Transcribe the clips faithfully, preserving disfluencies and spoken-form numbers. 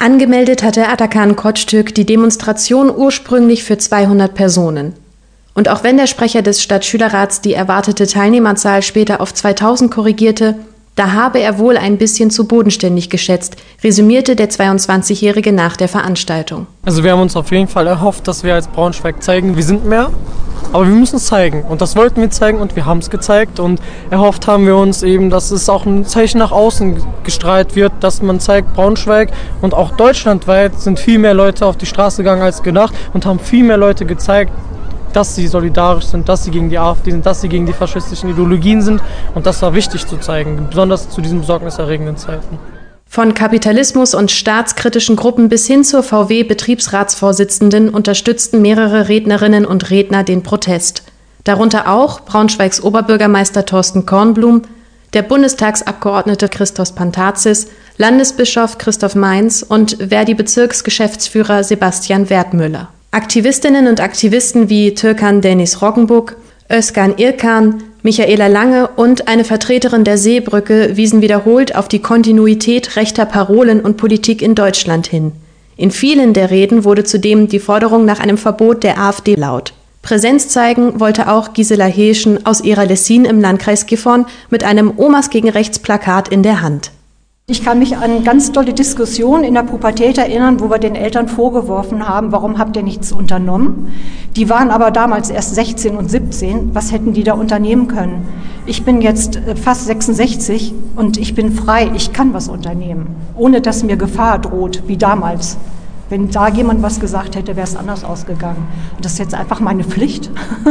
Angemeldet hatte Atakan Koçtürk die Demonstration ursprünglich für zweihundert Personen. Und auch wenn der Sprecher des Stadtschülerrats die erwartete Teilnehmerzahl später auf zweitausend korrigierte, da habe er wohl ein bisschen zu bodenständig geschätzt, resümierte der zweiundzwanzigjährige nach der Veranstaltung. Also wir haben uns auf jeden Fall erhofft, dass wir als Braunschweig zeigen, wir sind mehr, aber wir müssen es zeigen. Und das wollten wir zeigen und wir haben es gezeigt. Und erhofft haben wir uns eben, dass es auch ein Zeichen nach außen gestrahlt wird, dass man zeigt, Braunschweig und auch deutschlandweit sind viel mehr Leute auf die Straße gegangen als gedacht und haben viel mehr Leute gezeigt, dass sie solidarisch sind, dass sie gegen die AfD sind, dass sie gegen die faschistischen Ideologien sind. Und das war wichtig zu zeigen, besonders zu diesen besorgniserregenden Zeiten. Von Kapitalismus- und staatskritischen Gruppen bis hin zur V W-Betriebsratsvorsitzenden unterstützten mehrere Rednerinnen und Redner den Protest. Darunter auch Braunschweigs Oberbürgermeister Thorsten Kornblum, der Bundestagsabgeordnete Christos Pantazis, Landesbischof Christoph Mainz und Verdi-Bezirksgeschäftsführer Sebastian Wertmüller. Aktivistinnen und Aktivisten wie Türkan Deniz Roggenbuck, Özkan Irkan, Michaela Lange und eine Vertreterin der Seebrücke wiesen wiederholt auf die Kontinuität rechter Parolen und Politik in Deutschland hin. In vielen der Reden wurde zudem die Forderung nach einem Verbot der AfD laut. Präsenz zeigen wollte auch Gisela Heeschen aus Ehra-Lessin im Landkreis Gifhorn mit einem Omas gegen Rechts Plakat in der Hand. Ich kann mich an ganz tolle Diskussionen in der Pubertät erinnern, wo wir den Eltern vorgeworfen haben, warum habt ihr nichts unternommen? Die waren aber damals erst sechzehn und siebzehn. Was hätten die da unternehmen können? Ich bin jetzt fast sechsundsechzig und ich bin frei. Ich kann was unternehmen, ohne dass mir Gefahr droht, wie damals. Wenn da jemand was gesagt hätte, wäre es anders ausgegangen. Und das ist jetzt einfach meine Pflicht,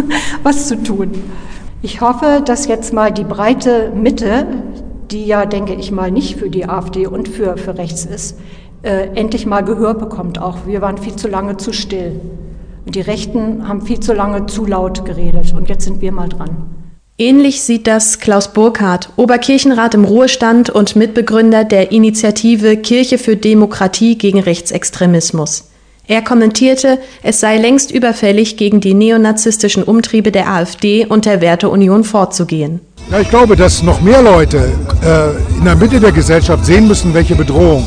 was zu tun. Ich hoffe, dass jetzt mal die breite Mitte, die ja, denke ich mal, nicht für die AfD und für, für rechts ist, äh, endlich mal Gehör bekommt auch. Wir waren viel zu lange zu still. Und die Rechten haben viel zu lange zu laut geredet. Und jetzt sind wir mal dran. Ähnlich sieht das Klaus Burkhardt, Oberkirchenrat im Ruhestand und Mitbegründer der Initiative Kirche für Demokratie gegen Rechtsextremismus. Er kommentierte, es sei längst überfällig, gegen die neonazistischen Umtriebe der AfD und der Werteunion vorzugehen. Ja, ich glaube, dass noch mehr Leute äh, in der Mitte der Gesellschaft sehen müssen, welche Bedrohung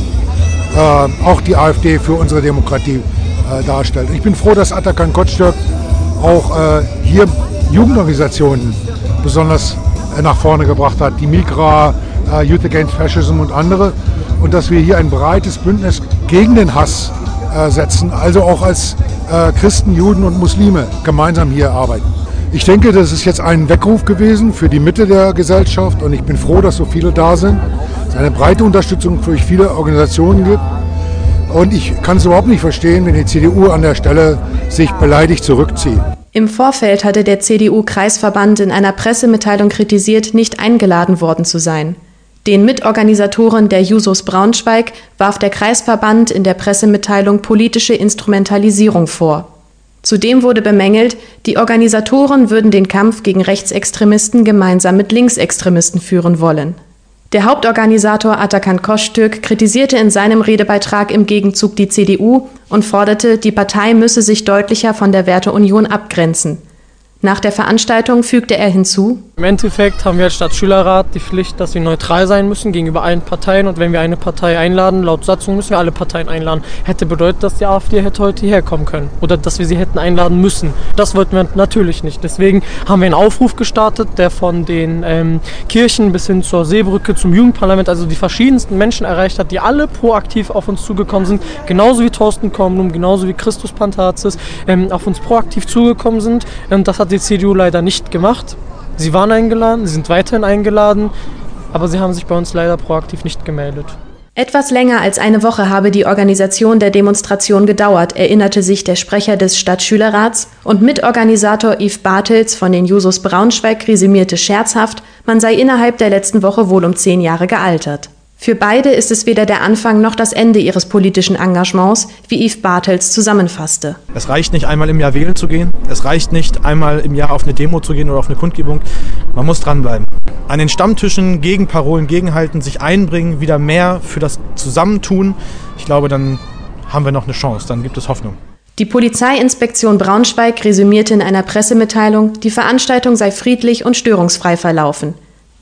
äh, auch die AfD für unsere Demokratie äh, darstellt. Ich bin froh, dass Atakan Koçtürk auch äh, hier Jugendorganisationen besonders äh, nach vorne gebracht hat, die Migra, äh, Youth Against Fascism und andere, und dass wir hier ein breites Bündnis gegen den Hass äh, setzen, also auch als äh, Christen, Juden und Muslime gemeinsam hier arbeiten. Ich denke, das ist jetzt ein Weckruf gewesen für die Mitte der Gesellschaft und ich bin froh, dass so viele da sind. Es ist eine breite Unterstützung durch viele Organisationen gibt und ich kann es überhaupt nicht verstehen, wenn die C D U an der Stelle sich beleidigt zurückzieht. Im Vorfeld hatte der C D U-Kreisverband in einer Pressemitteilung kritisiert, nicht eingeladen worden zu sein. Den Mitorganisatoren der Jusos Braunschweig warf der Kreisverband in der Pressemitteilung politische Instrumentalisierung vor. Zudem wurde bemängelt, die Organisatoren würden den Kampf gegen Rechtsextremisten gemeinsam mit Linksextremisten führen wollen. Der Hauptorganisator Atakan Koçtürk kritisierte in seinem Redebeitrag im Gegenzug die C D U und forderte, die Partei müsse sich deutlicher von der Werteunion abgrenzen. Nach der Veranstaltung fügte er hinzu: Im Endeffekt haben wir als Stadtschülerrat die Pflicht, dass wir neutral sein müssen gegenüber allen Parteien. Und wenn wir eine Partei einladen, laut Satzung müssen wir alle Parteien einladen. Hätte bedeutet, dass die AfD hätte heute hierher kommen können. Oder dass wir sie hätten einladen müssen. Das wollten wir natürlich nicht. Deswegen haben wir einen Aufruf gestartet, der von den ähm, Kirchen bis hin zur Seebrücke, zum Jugendparlament, also die verschiedensten Menschen erreicht hat, die alle proaktiv auf uns zugekommen sind. Genauso wie Thorsten Kornblum, genauso wie Christos Pantazis, ähm, auf uns proaktiv zugekommen sind. Und das hat die C D U leider nicht gemacht. Sie waren eingeladen, sie sind weiterhin eingeladen, aber sie haben sich bei uns leider proaktiv nicht gemeldet. Etwas länger als eine Woche habe die Organisation der Demonstration gedauert, erinnerte sich der Sprecher des Stadtschülerrats, und Mitorganisator Yves Bartels von den Jusos Braunschweig resümierte scherzhaft, man sei innerhalb der letzten Woche wohl um zehn Jahre gealtert. Für beide ist es weder der Anfang noch das Ende ihres politischen Engagements, wie Yves Bartels zusammenfasste. Es reicht nicht, einmal im Jahr wählen zu gehen. Es reicht nicht, einmal im Jahr auf eine Demo zu gehen oder auf eine Kundgebung. Man muss dranbleiben. An den Stammtischen Gegenparolen gegenhalten, sich einbringen, wieder mehr für das Zusammentun. Ich glaube, dann haben wir noch eine Chance, dann gibt es Hoffnung. Die Polizeiinspektion Braunschweig resümierte in einer Pressemitteilung, die Veranstaltung sei friedlich und störungsfrei verlaufen.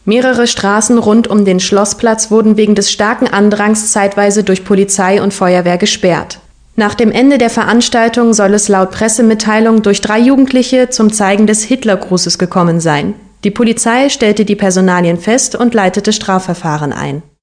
Mehrere Straßen rund um den Schlossplatz wurden wegen des starken Andrangs zeitweise durch Polizei und Feuerwehr gesperrt. Nach dem Ende der Veranstaltung soll es laut Pressemitteilung durch drei Jugendliche zum Zeigen des Hitlergrußes gekommen sein. Die Polizei stellte die Personalien fest und leitete Strafverfahren ein.